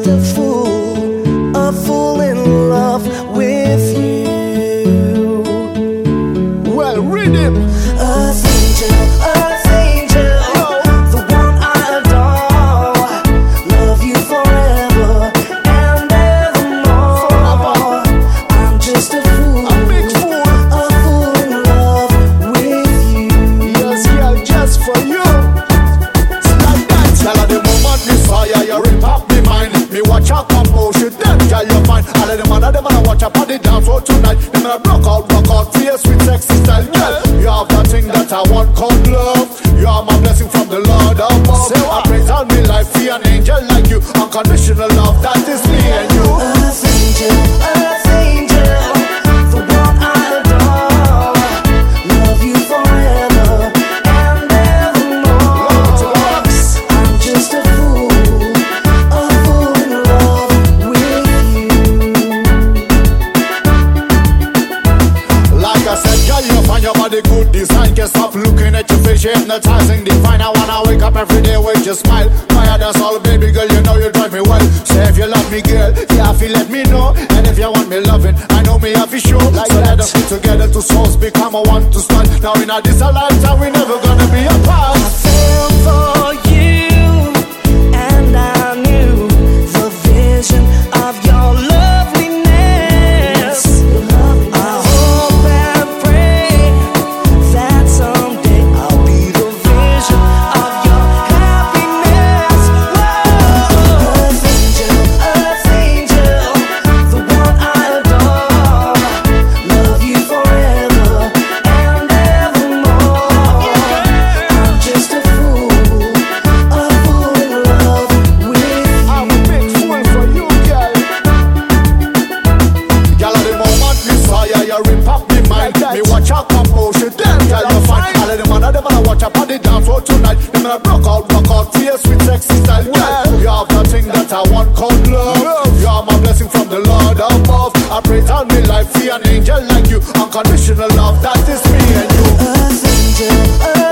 just a fool in love with you. Well, read him. Earth angel, the one I adore. Love you forever and evermore. I'm just a fool, A big fool. a fool in love with you. Yes, girl, just for you. It's like that. Girl, at the moment me saw ya, you rip up me mind. Me watch her composure, then girl you fine. All of them other them wanna watch her party dance for tonight. Them gonna rock out, to your sweet sexy style, girl. You have that thing that I want called love. You are my blessing from the Lord above. I pray tell me life, be an angel like you. Unconditional love, that is me and you. Earth angel, the one I adore. Love you forever and evermore. I'm just a fool in love with you. Like I said, girl, you find your body good design. Can't stop looking at your face, you're hypnotizing divine. I wanna wake up every day with your smile. Fire, that's all, baby girl, you know you drive me wild. Say if you love me, girl, yeah, if you let me know. And if you want me loving, I know me have to show. Like so let us put together two souls, become a one to start. Now in this lifetime, we never gonna be apart. I fell for you, and I knew the vision of your loveliness. I hope and pray that someday I'll be the vision of your happiness. Earth angel, the one I adore. Love you forever and evermore. I'm just a fool in love with I'm a big fool for you, girl. Girl, at the moment me saw ya, you rip up me mind. Me watch her composure, then girl you fine. All of them other them wanna watch her party dance for tonight. Them gonna rock out, to your sweet sexy style, girl. You have that thing that I want called love. You are my blessing from the Lord above. I pray tell me life, be an angel like you. Unconditional love, that is me and you. Earth angel.